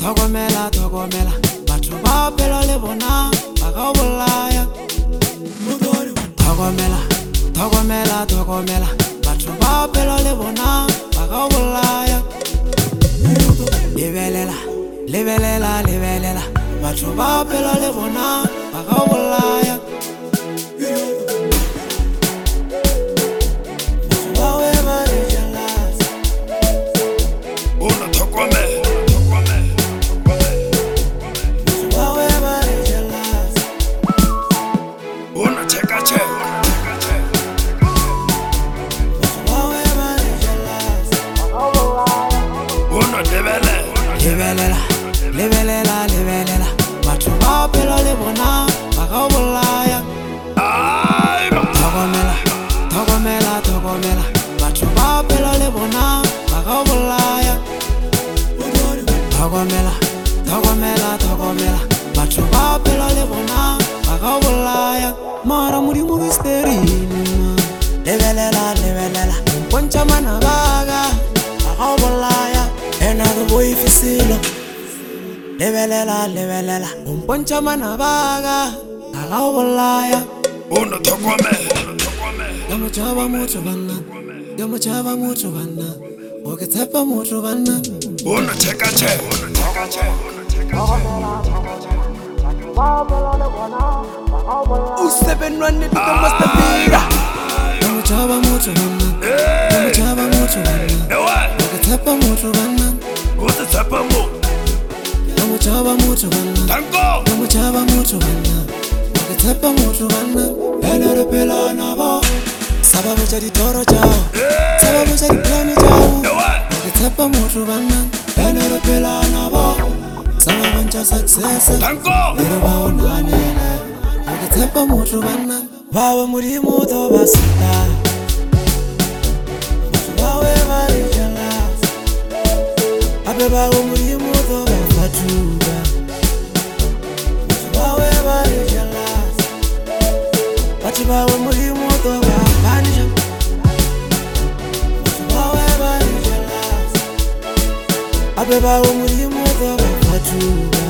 Thogomela, thogomela, batho ba phela le bona ba ka o bolaya. Thogomela, thogomela, thogomela, batho ba phela le bona ba ka o bolaya. Lebelela, lebelela, lebelela, batho ba phela le bona ba ka o bolaya. Lebelela, lebelela, lebelela, batho ba phela le bona ba ka o bolaya. Thogomela, thogomela, thogomela, batho ba phela le bona ba ka o bolaya. Thogomela, thogomela, thogomela, batho ba phela le bona ba ka o bolaya. Mara Modimo ke stereng, lebelela, lebelela, mpontsha mana ba ka o bolaya. Ena go boifisilo, lebelela, lebelela, mpontsha mana ba ka o bolaya. Una thogomela, Ya mochaba motho banna, ya mochaba motho banna, o ke tshepa motho banna. una chekache. U7 Mr. Bida. Ya mochaba motho banna, ya mochaba motho banna, o ke tshepa motho banna. What's the type of move? Ya mochaba motho banna, Tango! ya mochaba motho banna, o ke tshepa motho banna. Ene re phela nabo, sababu tša ditoro tšao, sababu tša diplane tšao, o ke tshepa motho banna. Ene re phela nabo, sababu tša success, Tango! le ba o nanele, o ke tshepa motho banna. Ba ba Modimo to ba sila, ba we ba le jealous, ape ba ba Modimo to ba fatuga, ba we ba le jealous, batho ba ba Modimo to ba banja, ba we ba le jealous, ape ba ba Modimo to ba fatuga.